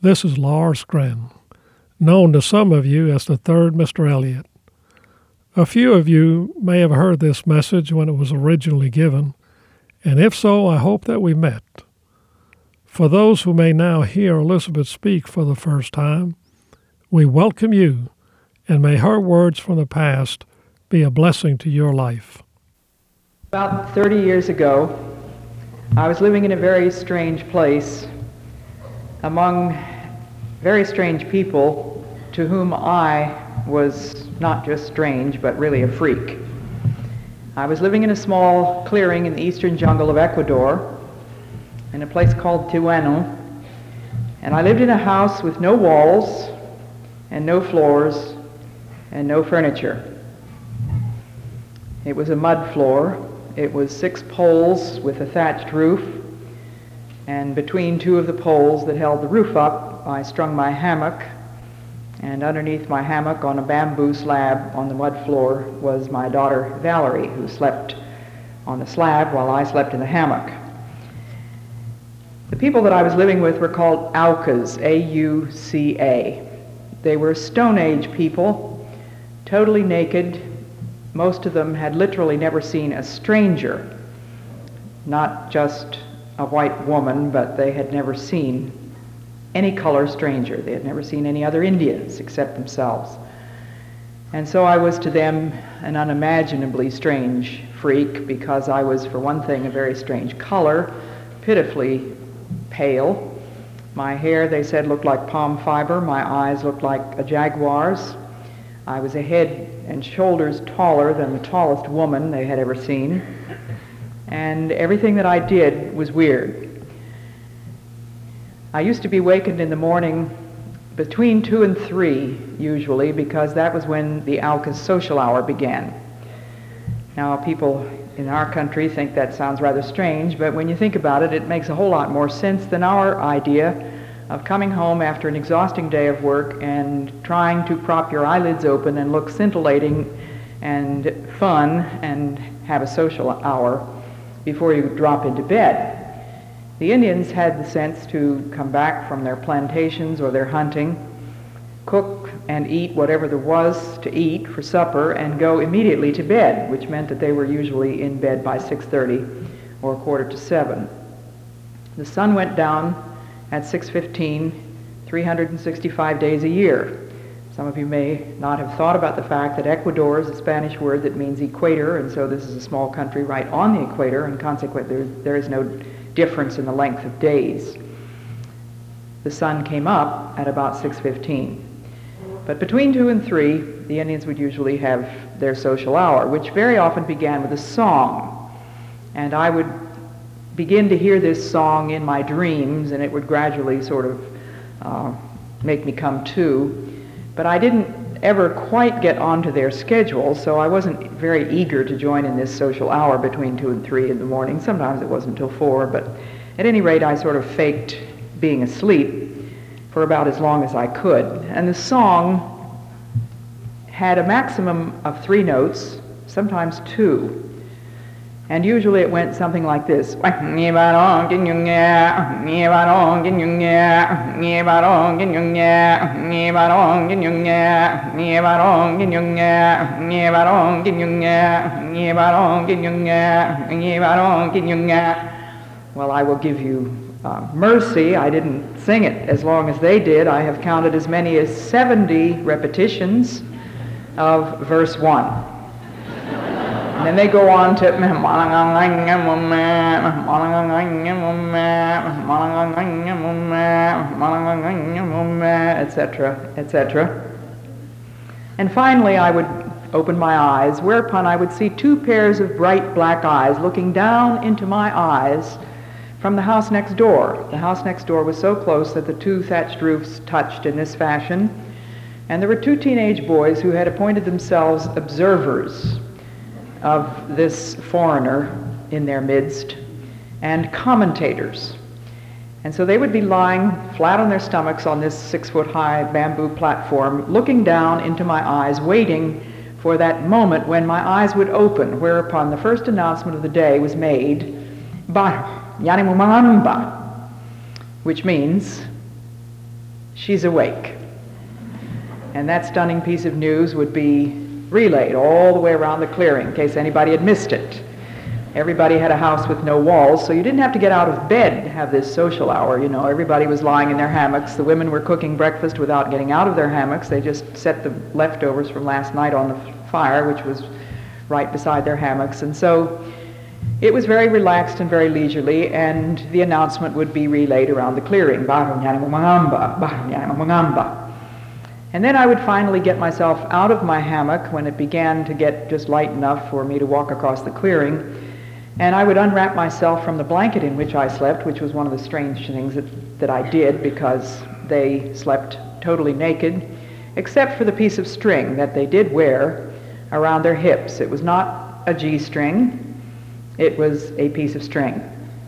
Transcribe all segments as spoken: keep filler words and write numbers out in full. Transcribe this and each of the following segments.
This is Lars Gren, known to some of you as the third Mister Elliot. A few of you may have heard this message when it was originally given, and if so, I hope that we met. For those who may now hear Elizabeth speak for the first time, we welcome you, and may her words from the past be a blessing to your life. About thirty years ago, I was living in a very strange place among very strange people to whom I was not just strange, but really a freak. I was living in a small clearing in the eastern jungle of Ecuador, in a place called Tijuana, and I lived in a house with no walls and no floors and no furniture. It was a mud floor. It was six poles with a thatched roof, and between two of the poles that held the roof up, I strung my hammock, and underneath my hammock on a bamboo slab on the mud floor was my daughter Valerie, who slept on the slab while I slept in the hammock. The people that I was living with were called Aucas, A U C A. They were Stone Age people, totally naked. Most of them had literally never seen a stranger, not just a white woman, but they had never seen any color stranger. They had never seen any other Indians except themselves. And so I was to them an unimaginably strange freak, because I was, for one thing, a very strange color, pitifully pale. My hair, they said, looked like palm fiber. My eyes looked like a jaguar's. I was a head and shoulders taller than the tallest woman they had ever seen. And everything that I did was weird. I used to be wakened in the morning between two and three, usually, because that was when the Aucas social hour began. Now, people in our country think that sounds rather strange, but when you think about it, it makes a whole lot more sense than our idea of coming home after an exhausting day of work and trying to prop your eyelids open and look scintillating and fun and have a social hour before you drop into bed. The Indians had the sense to come back from their plantations or their hunting, cook and eat whatever there was to eat for supper, and go immediately to bed, which meant that they were usually in bed by six thirty or quarter to seven. The sun went down at six fifteen, three hundred sixty-five days a year. Some of you may not have thought about the fact that Ecuador is a Spanish word that means equator, and so this is a small country right on the equator, and consequently there, there is no difference in the length of days. The sun came up at about six fifteen. But between two and three, the Indians would usually have their social hour, which very often began with a song. And I would begin to hear this song in my dreams, and it would gradually sort of uh, make me come to. But I didn't ever quite get onto their schedule, so I wasn't very eager to join in this social hour between two and three in the morning. Sometimes it wasn't until four, but at any rate, I sort of faked being asleep for about as long as I could. And the song had a maximum of three notes, sometimes two. And usually it went something like this. Well, I will give you uh, mercy. I didn't sing it as long as they did. I have counted as many as seventy repetitions of verse one. And then they go on to et cetera, et cetera. And finally I would open my eyes, whereupon I would see two pairs of bright black eyes looking down into my eyes from the house next door. The house next door was so close that the two thatched roofs touched in this fashion, and there were two teenage boys who had appointed themselves observers of this foreigner in their midst, and commentators. And so they would be lying flat on their stomachs on this six-foot-high bamboo platform, looking down into my eyes, waiting for that moment when my eyes would open, whereupon the first announcement of the day was made, Ba, Yani Mumamba, which means, she's awake. And that stunning piece of news would be relayed all the way around the clearing in case anybody had missed it. Everybody had a house with no walls, so you didn't have to get out of bed to have this social hour. You know, everybody was lying in their hammocks. The women were cooking breakfast without getting out of their hammocks. They just set the leftovers from last night on the fire, which was right beside their hammocks. And so it was very relaxed and very leisurely, and the announcement would be relayed around the clearing. And then I would finally get myself out of my hammock when it began to get just light enough for me to walk across the clearing. And I would unwrap myself from the blanket in which I slept, which was one of the strange things that, that I did, because they slept totally naked, except for the piece of string that they did wear around their hips. It was not a G-string, it was a piece of string.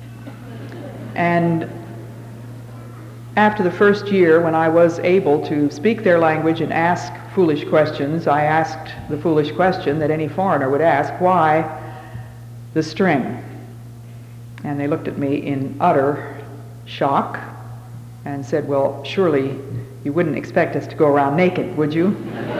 And after the first year, when I was able to speak their language and ask foolish questions, I asked the foolish question that any foreigner would ask: why the string? And they looked at me in utter shock and said, well, surely you wouldn't expect us to go around naked, would you?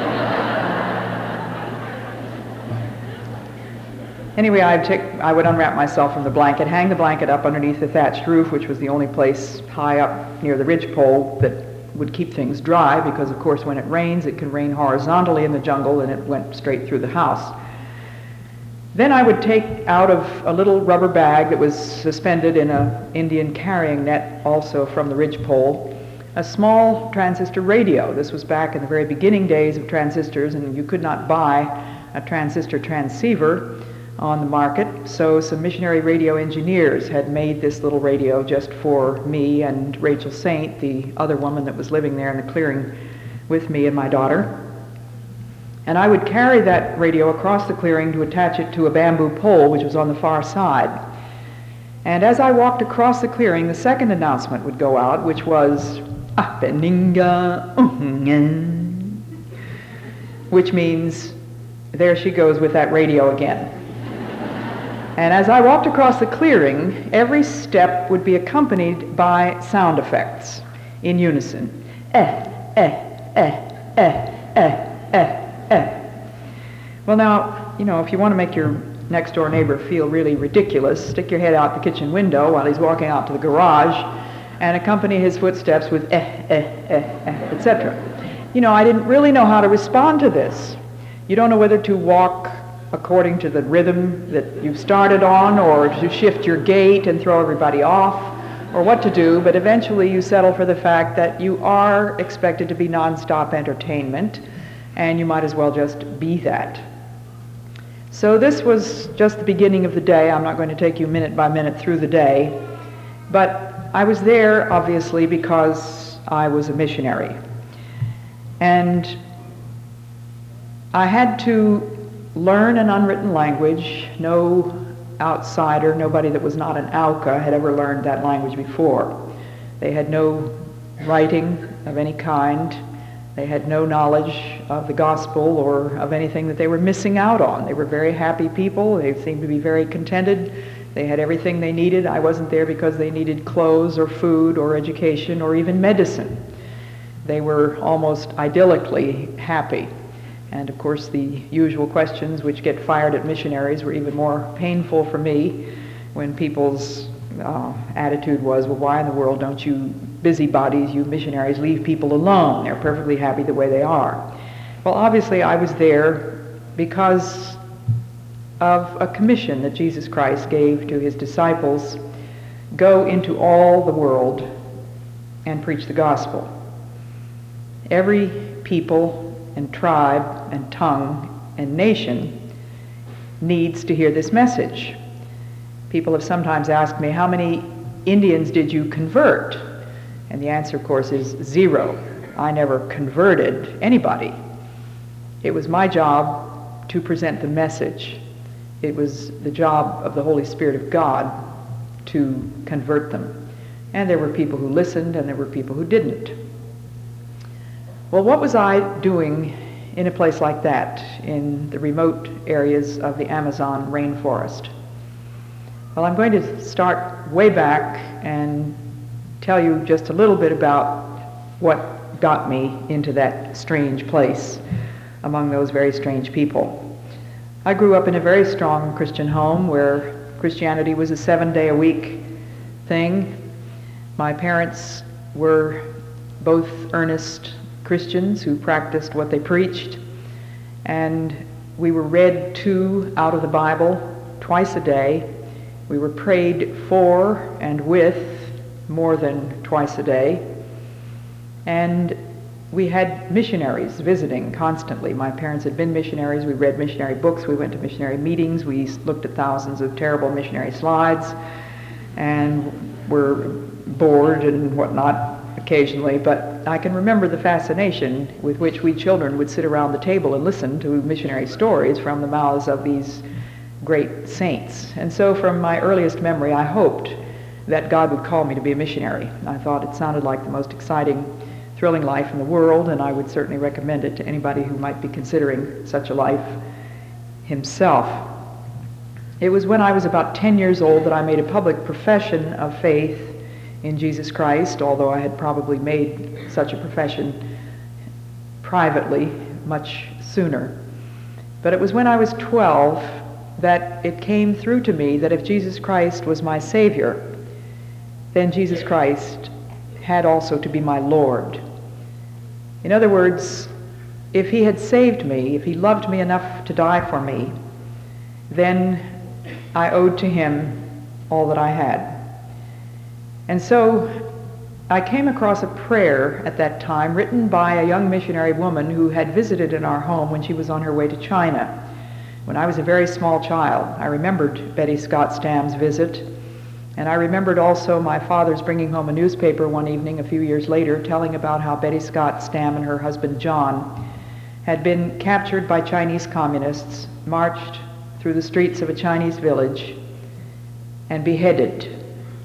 Anyway, I'd take, I would unwrap myself from the blanket, hang the blanket up underneath the thatched roof, which was the only place high up near the ridgepole that would keep things dry, because of course when it rains, it can rain horizontally in the jungle, and it went straight through the house. Then I would take out of a little rubber bag that was suspended in an Indian carrying net, also from the ridgepole, a small transistor radio. This was back in the very beginning days of transistors, and you could not buy a transistor transceiver on the market, so some missionary radio engineers had made this little radio just for me and Rachel Saint, the other woman that was living there in the clearing with me and my daughter. And I would carry that radio across the clearing to attach it to a bamboo pole which was on the far side. And as I walked across the clearing, the second announcement would go out, which was Apeninga, which means there she goes with that radio again. And as I walked across the clearing, every step would be accompanied by sound effects in unison. Eh, eh, eh, eh, eh, eh. Eh. Well, now, you know, if you want to make your next door neighbor feel really ridiculous, stick your head out the kitchen window while he's walking out to the garage and accompany his footsteps with eh, eh, eh, eh, et cetera. You know, I didn't really know how to respond to this. You don't know whether to walk according to the rhythm that you've started on, or to shift your gait and throw everybody off, or what to do, but eventually you settle for the fact that you are expected to be nonstop entertainment, and you might as well just be that. So this was just the beginning of the day. I'm not going to take you minute by minute through the day, but I was there, obviously, because I was a missionary. And I had to learn an unwritten language. No outsider, nobody that was not an Auca had ever learned that language before. They had no writing of any kind. They had no knowledge of the gospel or of anything that they were missing out on. They were very happy people. They seemed to be very contented. They had everything they needed. I wasn't there because they needed clothes or food or education or even medicine. They were almost idyllically happy. And of course the usual questions which get fired at missionaries were even more painful for me, when people's uh, attitude was, well, why in the world don't you busybodies, you missionaries, leave people alone? They're perfectly happy the way they are. Well, obviously I was there because of a commission that Jesus Christ gave to his disciples: go into all the world and preach the gospel. Every people and tribe and tongue and nation needs to hear this message. People have sometimes asked me, how many Indians did you convert? And the answer, of course, is zero. I never converted anybody. It was my job to present the message. It was the job of the Holy Spirit of God to convert them. And there were people who listened, and there were people who didn't. Well, what was I doing in a place like that, in the remote areas of the Amazon rainforest? Well, I'm going to start way back and tell you just a little bit about what got me into that strange place among those very strange people. I grew up in a very strong Christian home where Christianity was a seven-day-a-week thing. My parents were both earnest Christians who practiced what they preached, and we were read to out of the Bible twice a day. We were prayed for and with more than twice a day. And we had missionaries visiting constantly. My parents had been missionaries. We read missionary books. We went to missionary meetings. We looked at thousands of terrible missionary slides and were bored and whatnot occasionally. But I can remember the fascination with which we children would sit around the table and listen to missionary stories from the mouths of these great saints. And so from my earliest memory, I hoped that God would call me to be a missionary. I thought it sounded like the most exciting, thrilling life in the world, and I would certainly recommend it to anybody who might be considering such a life himself. It was when I was about ten years old that I made a public profession of faith in Jesus Christ, although I had probably made such a profession privately much sooner. But it was when I was twelve that it came through to me that if Jesus Christ was my Savior, then Jesus Christ had also to be my Lord. In other words, if he had saved me, if he loved me enough to die for me, then I owed to him all that I had. And so I came across a prayer at that time written by a young missionary woman who had visited in our home when she was on her way to China. When I was a very small child, I remembered Betty Scott Stam's visit. And I remembered also my father's bringing home a newspaper one evening a few years later telling about how Betty Scott Stam and her husband John had been captured by Chinese communists, marched through the streets of a Chinese village, and beheaded.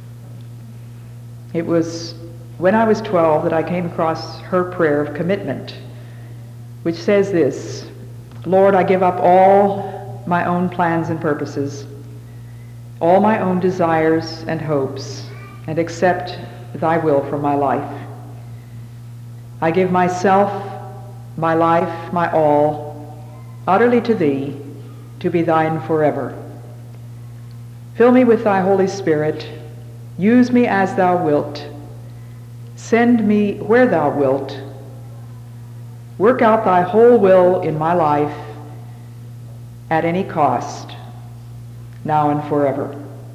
It was when I was twelve that I came across her prayer of commitment, which says this: Lord, I give up all my own plans and purposes, all my own desires and hopes, and accept thy will for my life. I give myself, my life, my all, utterly to thee, to be thine forever. Fill me with thy Holy Spirit. Use me as thou wilt. Send me where thou wilt. Work out thy whole will in my life at any cost, now and forever.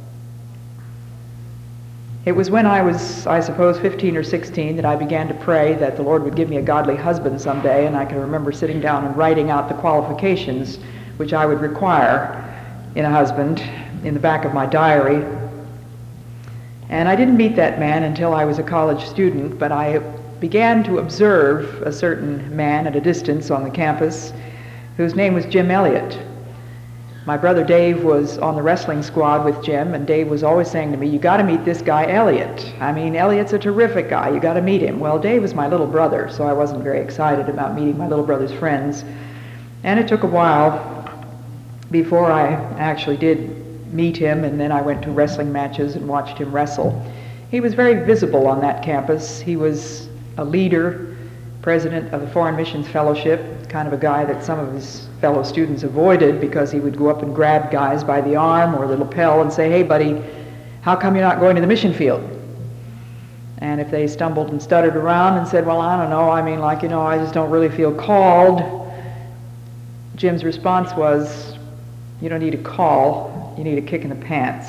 It was when I was, I suppose, fifteen or sixteen that I began to pray that the Lord would give me a godly husband someday, and I can remember sitting down and writing out the qualifications which I would require in a husband in the back of my diary. And I didn't meet that man until I was a college student, but I began to observe a certain man at a distance on the campus whose name was Jim Elliott. My brother Dave was on the wrestling squad with Jim, and Dave was always saying to me, you got to meet this guy Elliott. I mean, Elliott's a terrific guy. You got to meet him. Well, Dave was my little brother, so I wasn't very excited about meeting my little brother's friends. And it took a while before I actually did meet him, and then I went to wrestling matches and watched him wrestle. He was very visible on that campus. He was a leader, president of the Foreign Missions Fellowship, kind of a guy that some of his fellow students avoided because he would go up and grab guys by the arm or the lapel and say, hey buddy, how come you're not going to the mission field? And if they stumbled and stuttered around and said, well, I don't know, I mean, like, you know, I just don't really feel called, Jim's response was, you don't need a call, you need a kick in the pants.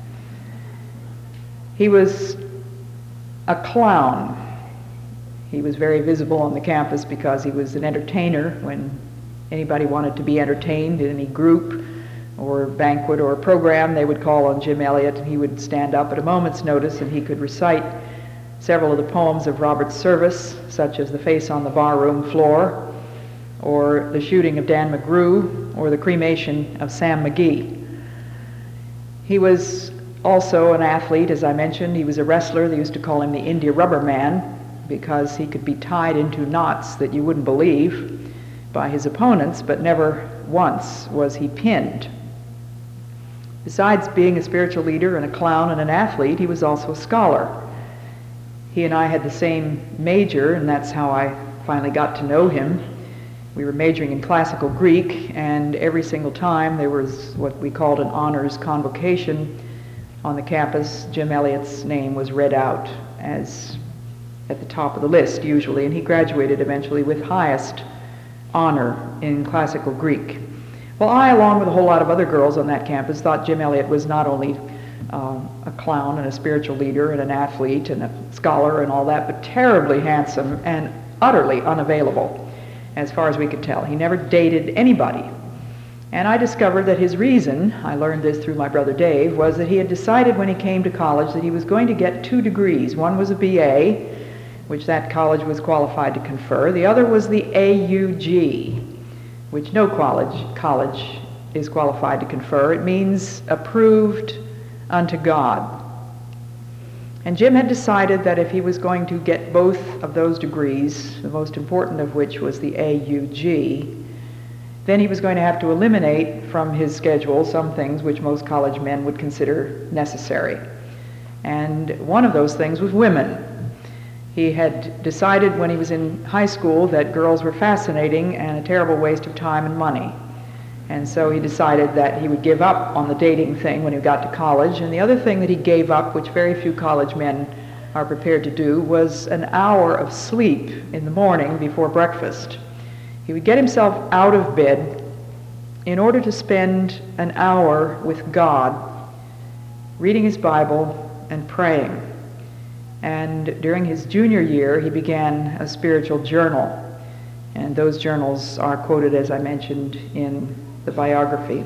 He was a clown. He was very visible on the campus because he was an entertainer. When anybody wanted to be entertained in any group or banquet or program, they would call on Jim Elliott, and he would stand up at a moment's notice and he could recite several of the poems of Robert Service, such as The Face on the Barroom Floor, or The Shooting of Dan McGrew, or The Cremation of Sam McGee. He was also an athlete, as I mentioned. He was a wrestler. They used to call him the India Rubber Man because he could be tied into knots that you wouldn't believe by his opponents, but never once was he pinned. Besides being a spiritual leader and a clown and an athlete, he was also a scholar. He and I had the same major, and that's how I finally got to know him. We were majoring in classical Greek, and every single time there was what we called an honors convocation on the campus, Jim Elliot's name was read out as at the top of the list usually, and he graduated eventually with highest honor in classical Greek. Well, I, along with a whole lot of other girls on that campus, thought Jim Elliot was not only uh, a clown and a spiritual leader and an athlete and a scholar and all that, but terribly handsome and utterly unavailable, as far as we could tell. He never dated anybody. And I discovered that his reason, I learned this through my brother Dave, was that he had decided when he came to college that he was going to get two degrees. One was a B A, which that college was qualified to confer. The other was the A U G, which no college, college is qualified to confer. It means approved unto God. And Jim had decided that if he was going to get both of those degrees, the most important of which was the A U G, then he was going to have to eliminate from his schedule some things which most college men would consider necessary. And one of those things was women. He had decided when he was in high school that girls were fascinating and a terrible waste of time and money. And so he decided that he would give up on the dating thing when he got to college. And the other thing that he gave up, which very few college men are prepared to do, was an hour of sleep in the morning before breakfast. He would get himself out of bed in order to spend an hour with God, reading his Bible and praying. And during his junior year, he began a spiritual journal. And those journals are quoted, as I mentioned, in the biography.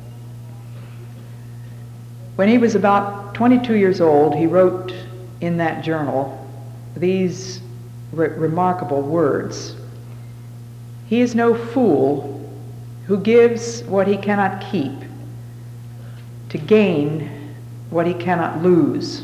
When he was about twenty-two years old, he wrote in that journal these re- remarkable words. He is no fool who gives what he cannot keep to gain what he cannot lose.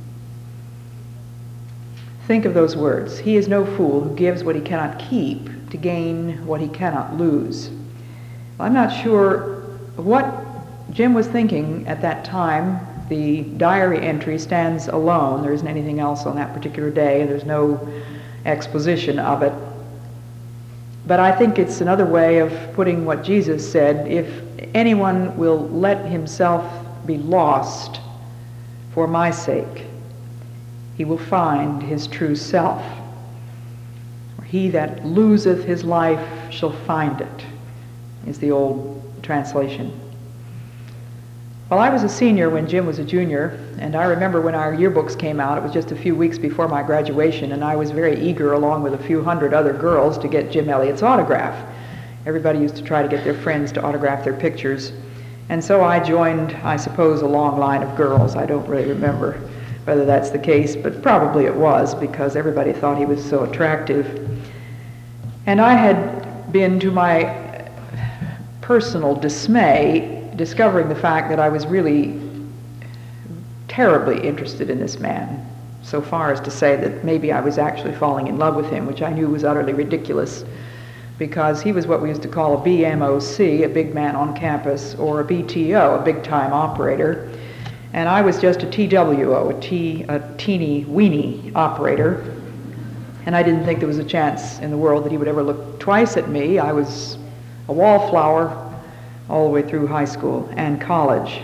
Think of those words. He is no fool who gives what he cannot keep to gain what he cannot lose. I'm not sure what Jim was thinking at that time. The diary entry stands alone. There isn't anything else on that particular day, and there's no exposition of it. But I think it's another way of putting what Jesus said: if anyone will let himself be lost for my sake, he will find his true self. He that loseth his life shall find it, is the old translation. Well, I was a senior when Jim was a junior, and I remember when our yearbooks came out, it was just a few weeks before my graduation, and I was very eager, along with a few hundred other girls, to get Jim Elliot's autograph. Everybody used to try to get their friends to autograph their pictures. And so I joined, I suppose, a long line of girls. I don't really remember whether that's the case, but probably it was, because everybody thought he was so attractive. And I had been, to my personal dismay, discovering the fact that I was really terribly interested in this man, so far as to say that maybe I was actually falling in love with him, which I knew was utterly ridiculous, because he was what we used to call a B M O C, a big man on campus, or a B T O, a big-time operator. And I was just a T W O, a, T, a teeny weeny operator. And I didn't think there was a chance in the world that he would ever look twice at me. I was a wallflower all the way through high school and college.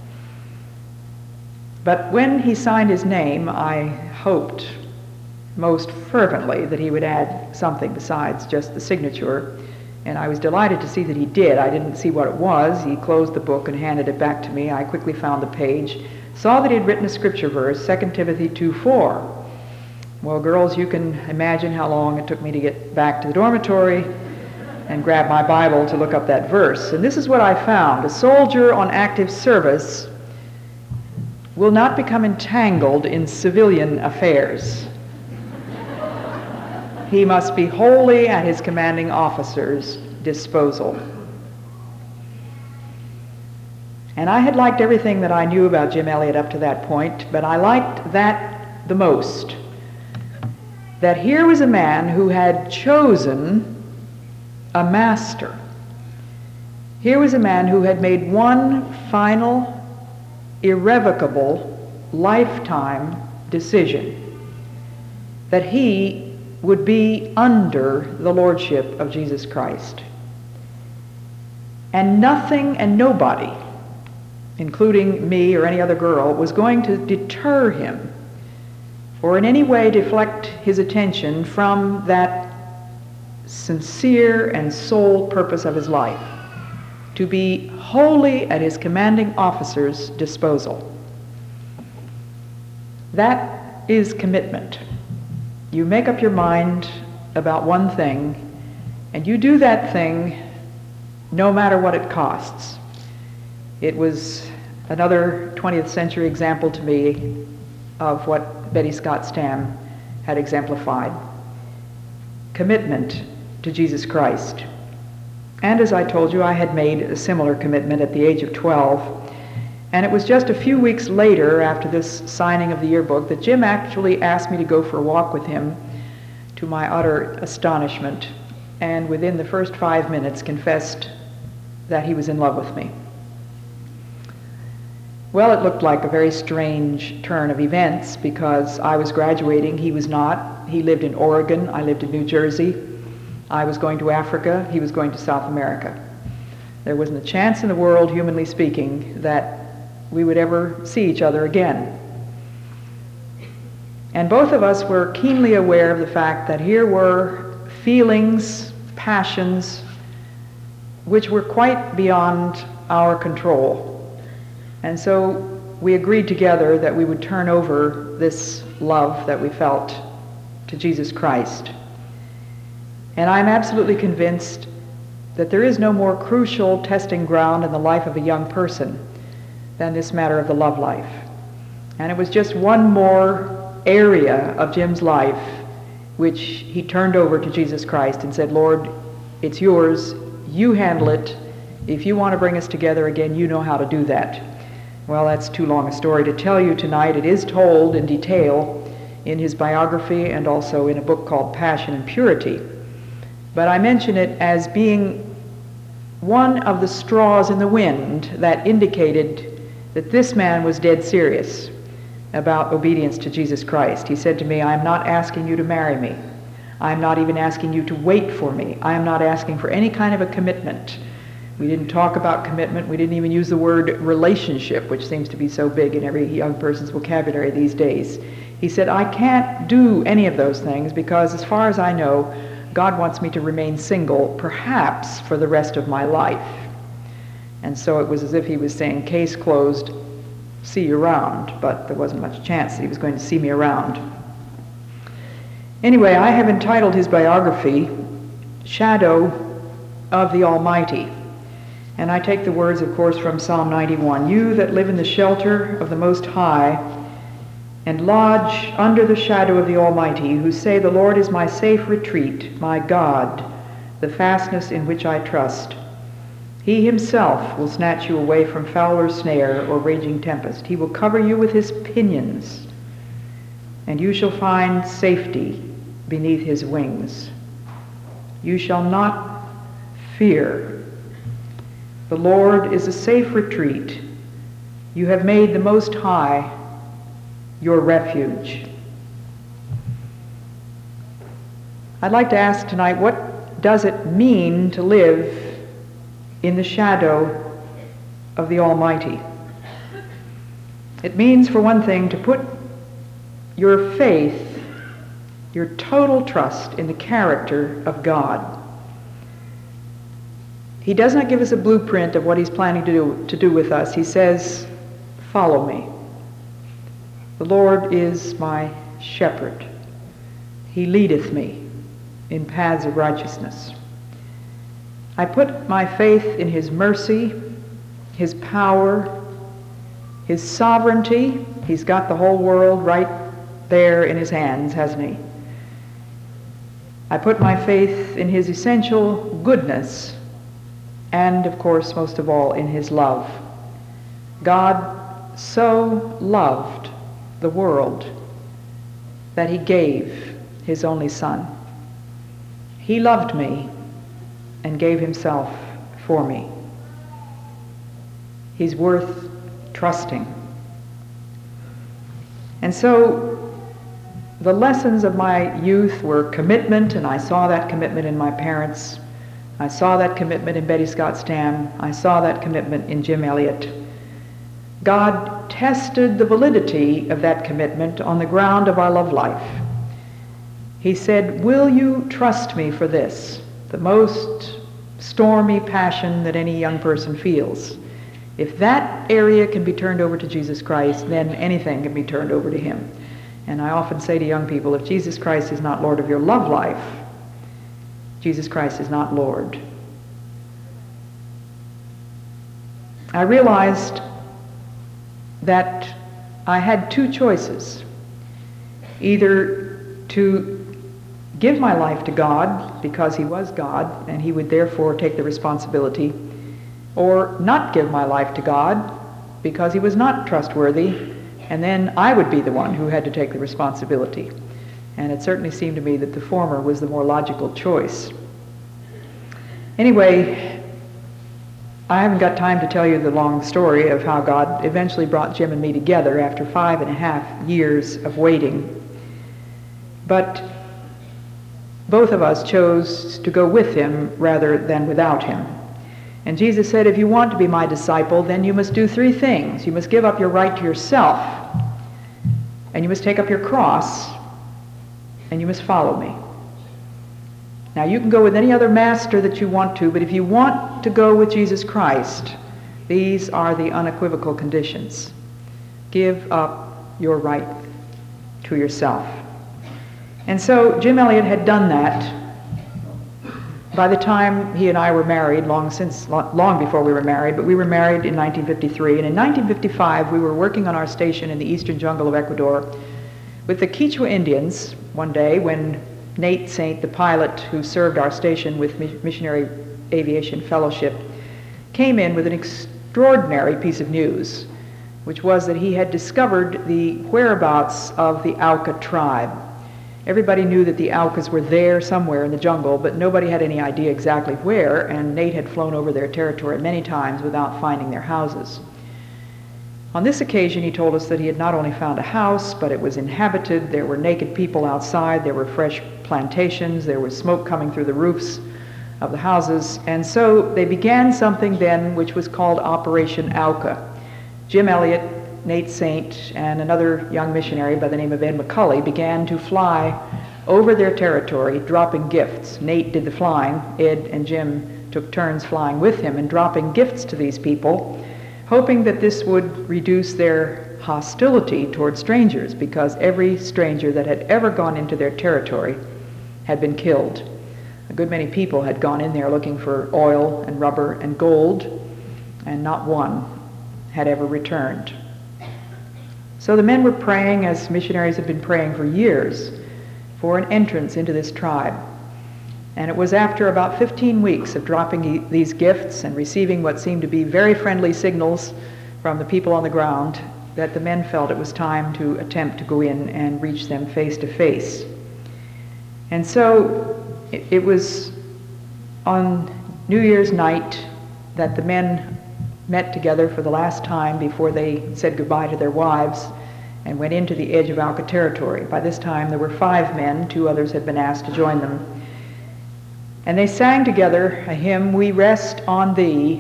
But when he signed his name, I hoped most fervently that he would add something besides just the signature. And I was delighted to see that he did. I didn't see what it was. He closed the book and handed it back to me. I quickly found the page, saw that he had written a scripture verse, Second Timothy two four. Well, girls, you can imagine how long it took me to get back to the dormitory and grab my Bible to look up that verse. And this is what I found. A soldier on active service will not become entangled in civilian affairs. He must be wholly at his commanding officer's disposal. And I had liked everything that I knew about Jim Elliot up to that point, but I liked that the most. That here was a man who had chosen a master. Here was a man who had made one final, irrevocable, lifetime decision. that he would be under the lordship of Jesus Christ. And nothing and nobody, including me or any other girl, was going to deter him or in any way deflect his attention from that sincere and sole purpose of his life, to be wholly at his commanding officer's disposal. That is commitment. You make up your mind about one thing, and you do that thing no matter what it costs. It was another twentieth century example to me of what Betty Scott Stam had exemplified. Commitment to Jesus Christ. And as I told you, I had made a similar commitment at the age of twelve. And it was just a few weeks later, after this signing of the yearbook, that Jim actually asked me to go for a walk with him, to my utter astonishment, and within the first five minutes confessed that he was in love with me. Well, it looked like a very strange turn of events, because I was graduating, he was not. He lived in Oregon, I lived in New Jersey. I was going to Africa, he was going to South America. There wasn't a chance in the world, humanly speaking, that we would ever see each other again. And both of us were keenly aware of the fact that here were feelings, passions, which were quite beyond our control. And so we agreed together that we would turn over this love that we felt to Jesus Christ. And I'm absolutely convinced that there is no more crucial testing ground in the life of a young person than this matter of the love life. And it was just one more area of Jim's life which he turned over to Jesus Christ and said, Lord, it's yours, you handle it. If you want to bring us together again, you know how to do that. Well, that's too long a story to tell you tonight. It is told in detail in his biography and also in a book called Passion and Purity. But I mention it as being one of the straws in the wind that indicated that this man was dead serious about obedience to Jesus Christ. He said to me, I'm not asking you to marry me. I'm not even asking you to wait for me. I am not asking for any kind of a commitment. We didn't talk about commitment. We didn't even use the word relationship, which seems to be so big in every young person's vocabulary these days. He said, I can't do any of those things because as far as I know, God wants me to remain single, perhaps for the rest of my life. And so it was as if he was saying, case closed, see you around, but there wasn't much chance that he was going to see me around. Anyway, I have entitled his biography, Shadow of the Almighty. And I take the words, of course, from Psalm ninety-one. You that live in the shelter of the Most High and lodge under the shadow of the Almighty, who say, the Lord is my safe retreat, my God, the fastness in which I trust. He himself will snatch you away from fowler's snare or raging tempest. He will cover you with his pinions, and you shall find safety beneath his wings. You shall not fear. The Lord is a safe retreat. You have made the Most High your refuge. I'd like to ask tonight, what does it mean to live in the shadow of the Almighty? It means, for one thing, to put your faith, your total trust in the character of God. He does not give us a blueprint of what he's planning to do, to do with us. He says, follow me. The Lord is my shepherd. He leadeth me in paths of righteousness. I put my faith in his mercy, his power, his sovereignty. He's got the whole world right there in his hands, hasn't he? I put my faith in his essential goodness and, of course, most of all, in his love. God so loved the world that he gave his only Son. He loved me and gave himself for me. He's worth trusting. And so the lessons of my youth were commitment, and I saw that commitment in my parents. I saw that commitment in Betty Scott Stam. I saw that commitment in Jim Elliot. God tested the validity of that commitment on the ground of our love life. He said, "Will you trust me for this?" The most stormy passion that any young person feels. If that area can be turned over to Jesus Christ, then anything can be turned over to him. And I often say to young people, if Jesus Christ is not Lord of your love life, Jesus Christ is not Lord. I realized that I had two choices. Either to give my life to God because he was God and he would therefore take the responsibility, or not give my life to God because he was not trustworthy, and then I would be the one who had to take the responsibility. And it certainly seemed to me that the former was the more logical choice. Anyway, I haven't got time to tell you the long story of how God eventually brought Jim and me together after five and a half years of waiting. But both of us chose to go with him rather than without him. And Jesus said, if you want to be my disciple, then you must do three things. You must give up your right to yourself, and you must take up your cross, and you must follow me. Now, you can go with any other master that you want to, but if you want to go with Jesus Christ, these are the unequivocal conditions. Give up your right to yourself. And so Jim Elliot had done that by the time he and I were married, long since, long before we were married, but we were married in nineteen fifty-three, and in nineteen fifty-five we were working on our station in the eastern jungle of Ecuador with the Quechua Indians one day when Nate Saint, the pilot who served our station with Missionary Aviation Fellowship, came in with an extraordinary piece of news, which was that he had discovered the whereabouts of the Auca tribe. Everybody knew that the Aucas were there somewhere in the jungle, but nobody had any idea exactly where, and Nate had flown over their territory many times without finding their houses. On this occasion, he told us that he had not only found a house, but it was inhabited. There were naked people outside, there were fresh plantations, there was smoke coming through the roofs of the houses, and so they began something then which was called Operation Auca. Jim Elliot, Nate Saint, and another young missionary by the name of Ed McCulley began to fly over their territory, dropping gifts. Nate did the flying. Ed and Jim took turns flying with him and dropping gifts to these people, hoping that this would reduce their hostility toward strangers, because every stranger that had ever gone into their territory had been killed. A good many people had gone in there looking for oil and rubber and gold, and not one had ever returned. So the men were praying, as missionaries had been praying for years, for an entrance into this tribe. And it was after about fifteen weeks of dropping these gifts and receiving what seemed to be very friendly signals from the people on the ground that the men felt it was time to attempt to go in and reach them face to face. And so it, it was on New Year's night that the men met together for the last time before they said goodbye to their wives and went into the edge of Auca territory. By this time there were five men, two others had been asked to join them. And they sang together a hymn, "We rest on thee,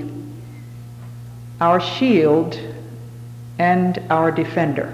our shield and our defender."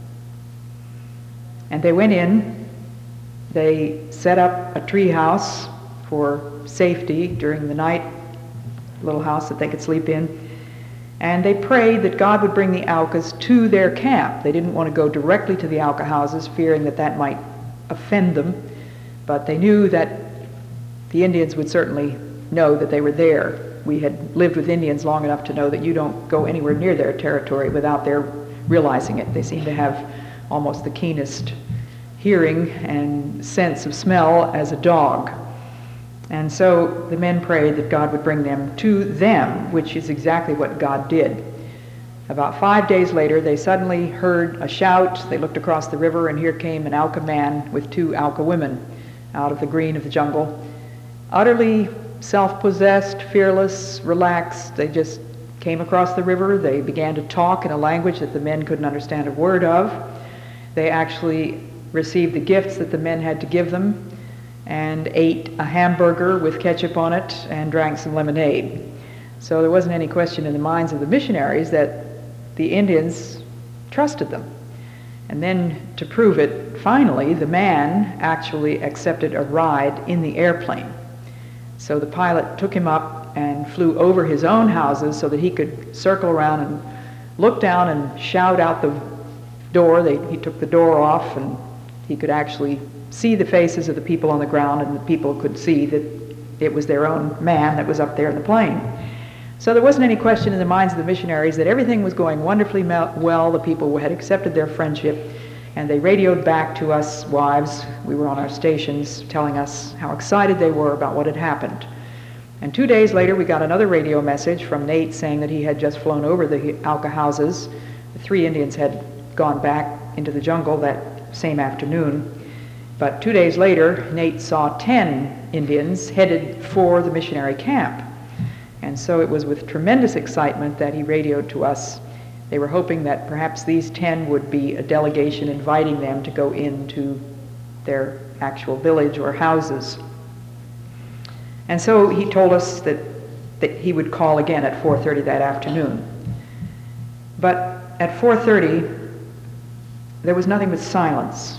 And they went in, they set up a tree house for safety during the night, a little house that they could sleep in. And they prayed that God would bring the Aucas to their camp. They didn't want to go directly to the Auca houses, fearing that that might offend them, but they knew that the Indians would certainly know that they were there. We had lived with Indians long enough to know that you don't go anywhere near their territory without their realizing it. They seem to have almost the keenest hearing and sense of smell as a dog. And so the men prayed that God would bring them to them, which is exactly what God did. About five days later, they suddenly heard a shout. They looked across the river, and here came an Auca man with two Auca women out of the green of the jungle. Utterly self-possessed, fearless, relaxed. They just came across the river. They began to talk in a language that the men couldn't understand a word of. They actually received the gifts that the men had to give them, and ate a hamburger with ketchup on it and drank some lemonade. So there wasn't any question in the minds of the missionaries that the Indians trusted them. And then to prove it, finally, the man actually accepted a ride in the airplane. So the pilot took him up and flew over his own houses so that he could circle around and look down and shout out the door. They, he took the door off, and he could actually see the faces of the people on the ground, and the people could see that it was their own man that was up there in the plane. So there wasn't any question in the minds of the missionaries that everything was going wonderfully well. The people had accepted their friendship, and they radioed back to us wives. We were on our stations telling us how excited they were about what had happened. And two days later, we got another radio message from Nate saying that he had just flown over the Auca houses. The three Indians had gone back into the jungle that same afternoon. But two days later, Nate saw ten Indians headed for the missionary camp. And so it was with tremendous excitement that he radioed to us. They were hoping that perhaps these ten would be a delegation inviting them to go into their actual village or houses. And so he told us that, that he would call again at four thirty that afternoon. But at four thirty, there was nothing but silence.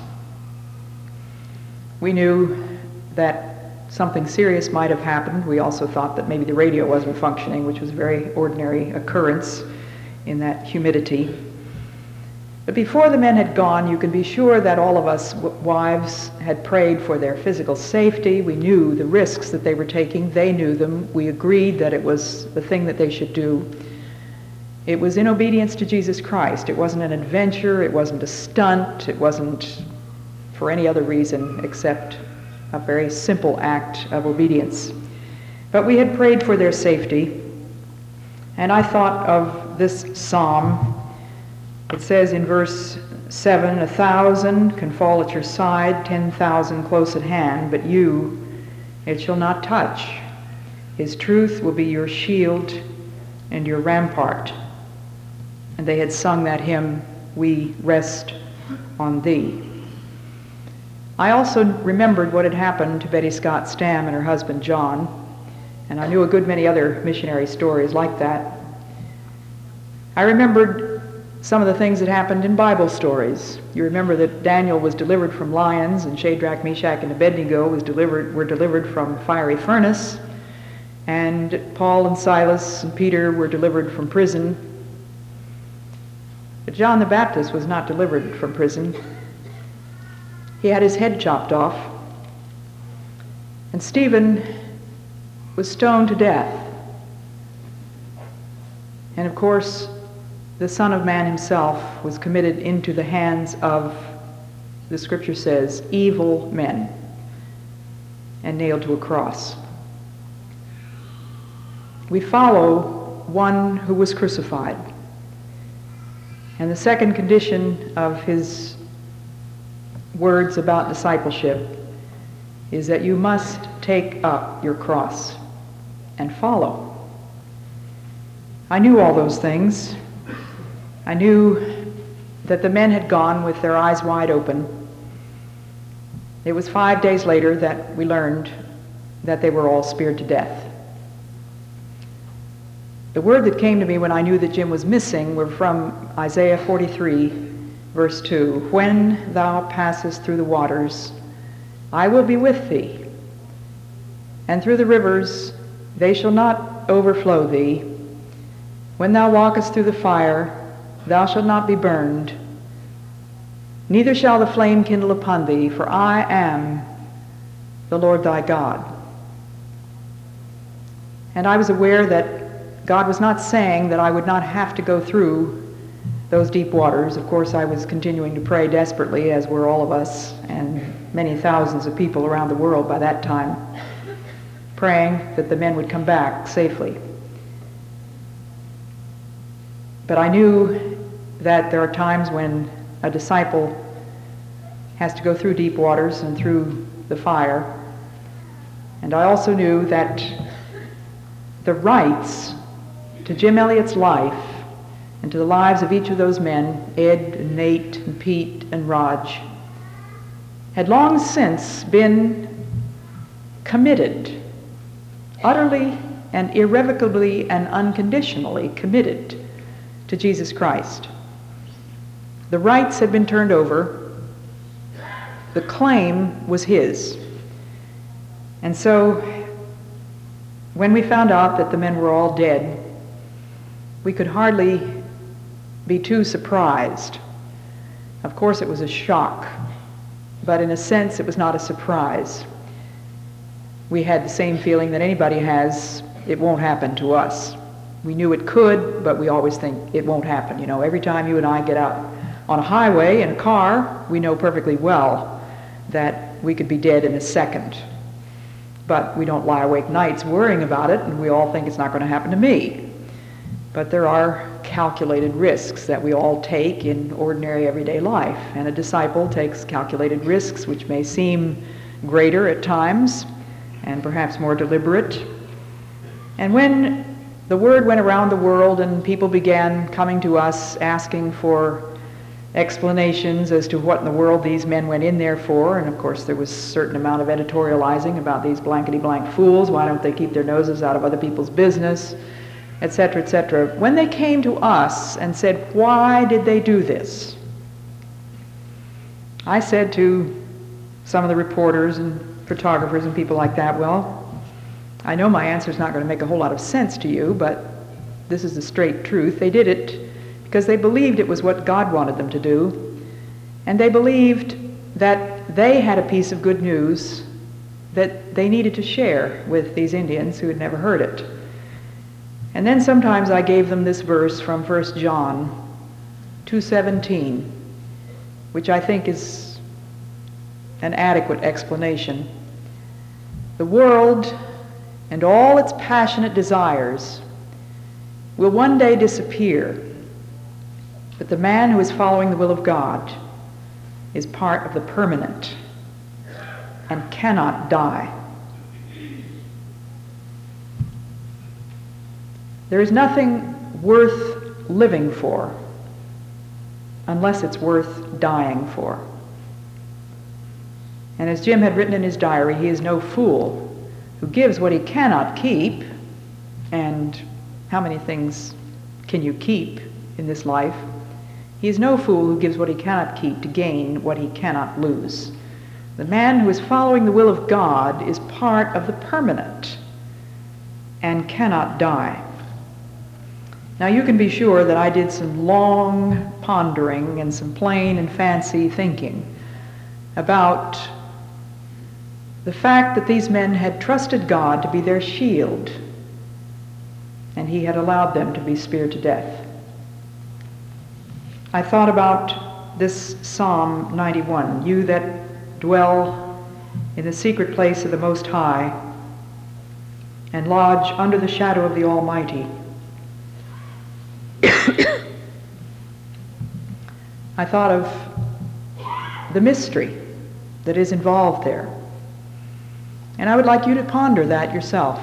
We knew that something serious might have happened. We also thought that maybe the radio wasn't functioning, which was a very ordinary occurrence in that humidity. But before the men had gone, you can be sure that all of us wives had prayed for their physical safety. We knew the risks that they were taking. They knew them. We agreed that it was the thing that they should do. It was in obedience to Jesus Christ. It wasn't an adventure. It wasn't a stunt. It wasn't for any other reason except a very simple act of obedience. But we had prayed for their safety, and I thought of this psalm. It says in verse seven, "A thousand can fall at your side, ten thousand close at hand, but you it shall not touch. His truth will be your shield and your rampart." And they had sung that hymn, "We Rest on Thee." I also remembered what had happened to Betty Scott Stam and her husband John, and I knew a good many other missionary stories like that. I remembered some of the things that happened in Bible stories. You remember that Daniel was delivered from lions, and Shadrach, Meshach, and Abednego was delivered, were delivered from fiery furnace, and Paul and Silas and Peter were delivered from prison. But John the Baptist was not delivered from prison. He had his head chopped off, and Stephen was stoned to death. And of course, the Son of Man himself was committed into the hands of, the scripture says, evil men, and nailed to a cross. We follow one who was crucified. And the second condition of his words about discipleship is that you must take up your cross and follow. I knew all those things. I knew that the men had gone with their eyes wide open. It was five days later that we learned that they were all speared to death. The word that came to me when I knew that Jim was missing were from Isaiah forty-three, verse two. "When thou passest through the waters, I will be with thee, and through the rivers, they shall not overflow thee. When thou walkest through the fire, thou shalt not be burned, neither shall the flame kindle upon thee, for I am the Lord thy God." And I was aware that God was not saying that I would not have to go through those deep waters. Of course, I was continuing to pray desperately, as were all of us, and many thousands of people around the world by that time, praying that the men would come back safely. But I knew that there are times when a disciple has to go through deep waters and through the fire. And I also knew that the rights to Jim Elliot's life and to the lives of each of those men, Ed and Nate and Pete and Raj, had long since been committed, utterly and irrevocably and unconditionally committed to Jesus Christ. The rights had been turned over. The claim was his. And so when we found out that the men were all dead, we could hardly be too surprised. Of course, it was a shock, but in a sense, it was not a surprise. We had the same feeling that anybody has, it won't happen to us. We knew it could, but we always think it won't happen. You know, every time you and I get out on a highway in a car, we know perfectly well that we could be dead in a second. But we don't lie awake nights worrying about it, and we all think it's not going to happen to me. But there are calculated risks that we all take in ordinary everyday life, and a disciple takes calculated risks which may seem greater at times and perhaps more deliberate. And when the word went around the world and people began coming to us asking for explanations as to what in the world these men went in there for, and of course there was a certain amount of editorializing about these blankety-blank fools, why don't they keep their noses out of other people's business, et cetera, et cetera. When they came to us and said, why did they do this? I said to some of the reporters and photographers and people like that, well, I know my answer is not going to make a whole lot of sense to you, but this is the straight truth. They did it because they believed it was what God wanted them to do, and they believed that they had a piece of good news that they needed to share with these Indians who had never heard it. And then sometimes I gave them this verse from First John two seventeen, which I think is an adequate explanation. The world and all its passionate desires will one day disappear, but the man who is following the will of God is part of the permanent and cannot die. There is nothing worth living for unless it's worth dying for. And as Jim had written in his diary, he is no fool who gives what he cannot keep, and how many things can you keep in this life? He is no fool who gives what he cannot keep to gain what he cannot lose. The man who is following the will of God is part of the permanent and cannot die. Now you can be sure that I did some long pondering and some plain and fancy thinking about the fact that these men had trusted God to be their shield, and he had allowed them to be speared to death. I thought about this Psalm ninety-one, you that dwell in the secret place of the Most High and lodge under the shadow of the Almighty. I thought of the mystery that is involved there. And I would like you to ponder that yourself.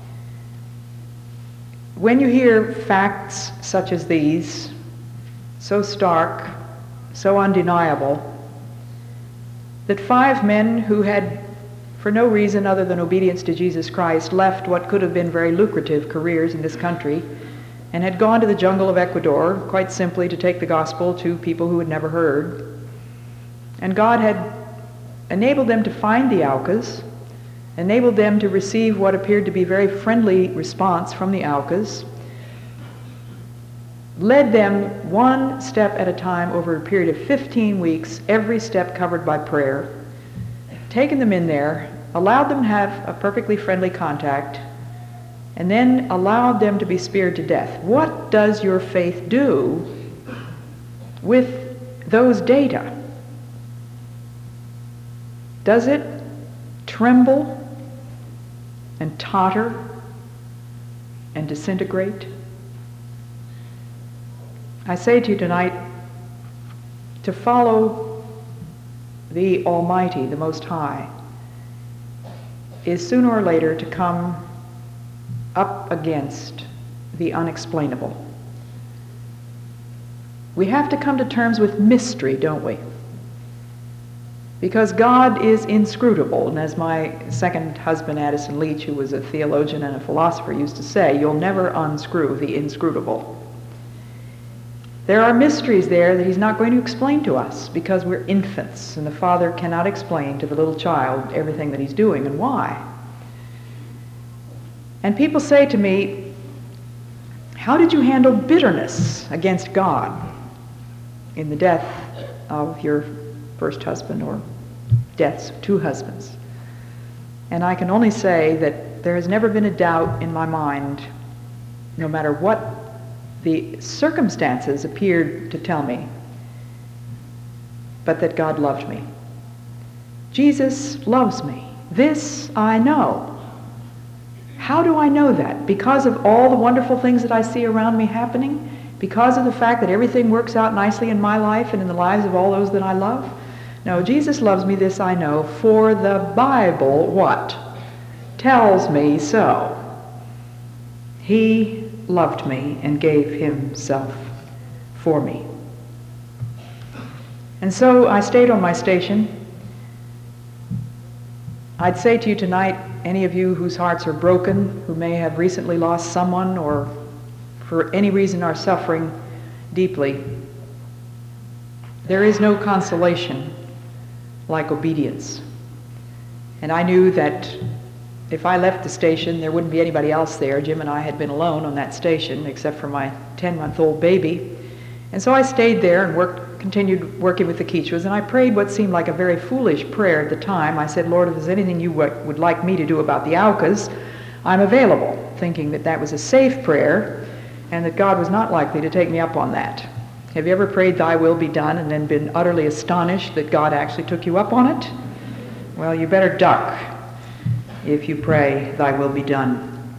When you hear facts such as these, so stark, so undeniable, that five men who had, for no reason other than obedience to Jesus Christ, left what could have been very lucrative careers in this country and had gone to the jungle of Ecuador, quite simply to take the gospel to people who had never heard. And God had enabled them to find the Aucas, enabled them to receive what appeared to be very friendly response from the Aucas, led them one step at a time over a period of fifteen weeks, every step covered by prayer, taken them in there, allowed them to have a perfectly friendly contact, and then allowed them to be speared to death. What does your faith do with those data? Does it tremble and totter and disintegrate? I say to you tonight, to follow the Almighty, the Most High, is sooner or later to come up against the unexplainable. We have to come to terms with mystery, don't we? Because God is inscrutable, and as my second husband, Addison Leach, who was a theologian and a philosopher, used to say, you'll never unscrew the inscrutable. There are mysteries there that he's not going to explain to us because we're infants, and the father cannot explain to the little child everything that he's doing and why. And people say to me, how did you handle bitterness against God in the death of your first husband or deaths of two husbands? And I can only say that there has never been a doubt in my mind, no matter what the circumstances appeared to tell me, but that God loved me. Jesus loves me. This I know. How do I know that? Because of all the wonderful things that I see around me happening? Because of the fact that everything works out nicely in my life and in the lives of all those that I love? No, Jesus loves me, this I know, for the Bible, what? Tells me so. He loved me and gave himself for me. And so I stayed on my station. I'd say to you tonight, any of you whose hearts are broken, who may have recently lost someone or for any reason are suffering deeply, there is no consolation like obedience. And I knew that if I left the station, there wouldn't be anybody else there. Jim and I had been alone on that station, except for my ten-month-old baby. And so I stayed there and worked, continued working with the Quichuas, and I prayed what seemed like a very foolish prayer at the time. I said, Lord, if there's anything you would like me to do about the Aucas, I'm available, thinking that that was a safe prayer and that God was not likely to take me up on that. Have you ever prayed, thy will be done, and then been utterly astonished that God actually took you up on it? Well, you better duck if you pray, thy will be done.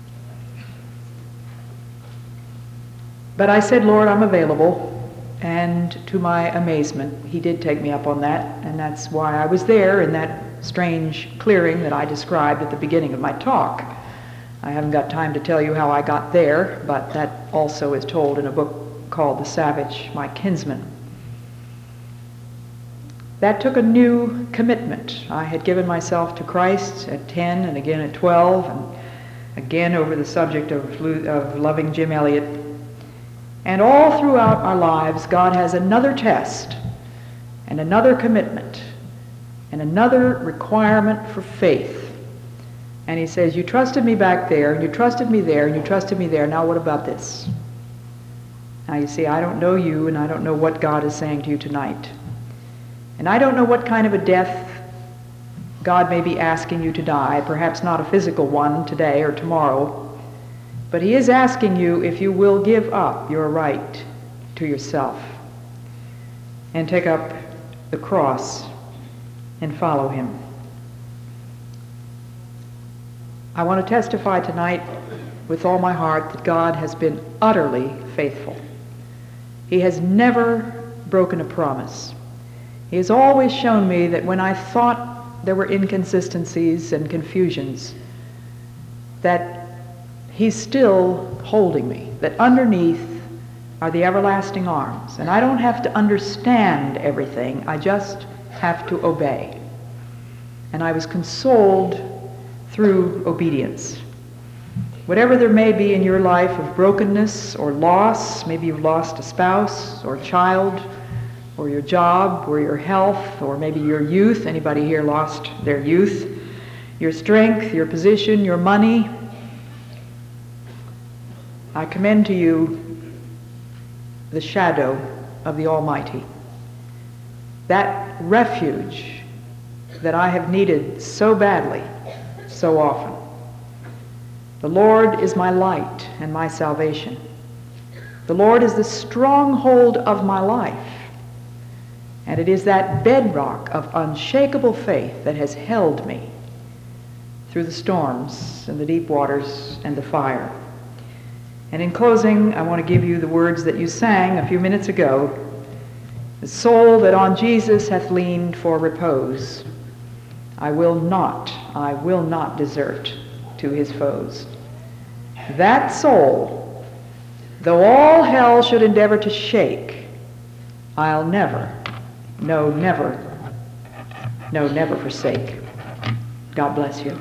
But I said, Lord, I'm available. And to my amazement, he did take me up on that. And that's why I was there in that strange clearing that I described at the beginning of my talk. I haven't got time to tell you how I got there, but that also is told in a book called The Savage, My Kinsman. That took a new commitment. I had given myself to Christ at ten and again at twelve, and again over the subject of, of loving Jim Elliot. And all throughout our lives, God has another test and another commitment and another requirement for faith. And he says, you trusted me back there, and you trusted me there, and you trusted me there. Now what about this? Now you see, I don't know you, and I don't know what God is saying to you tonight. And I don't know what kind of a death God may be asking you to die, perhaps not a physical one today or tomorrow, but he is asking you if you will give up your right to yourself and take up the cross and follow him. I want to testify tonight with all my heart that God has been utterly faithful. He has never broken a promise. He has always shown me that when I thought there were inconsistencies and confusions, that he's still holding me, that underneath are the everlasting arms. And I don't have to understand everything, I just have to obey. And I was consoled through obedience. Whatever there may be in your life of brokenness or loss, maybe you've lost a spouse or a child, or your job, or your health, or maybe your youth. Anybody here lost their youth? Your strength, your position, your money. I commend to you the shadow of the Almighty. That refuge that I have needed so badly, so often. The Lord is my light and my salvation. The Lord is the stronghold of my life. And it is that bedrock of unshakable faith that has held me through the storms and the deep waters and the fire. And in closing, I want to give you the words that you sang a few minutes ago. The soul that on Jesus hath leaned for repose, I will not, I will not desert to his foes. That soul, though all hell should endeavor to shake, I'll never, no, never no, never forsake. God bless you.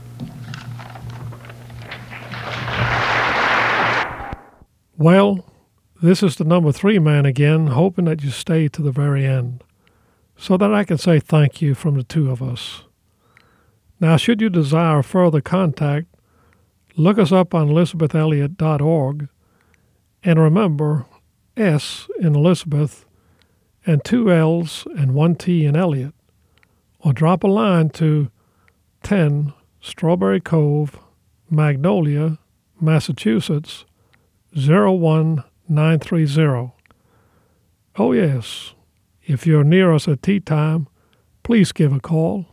Well, this is the number three man again, hoping that you stay to the very end, so that I can say thank you from the two of us. Now, should you desire further contact, look us up on elizabeth elliot dot org, and remember, S in Elizabeth, and two L's and one T in Elliot, or drop a line to ten Strawberry Cove, Magnolia, Massachusetts, zero one nine three zero. Oh yes, if you're near us at tea time, please give a call.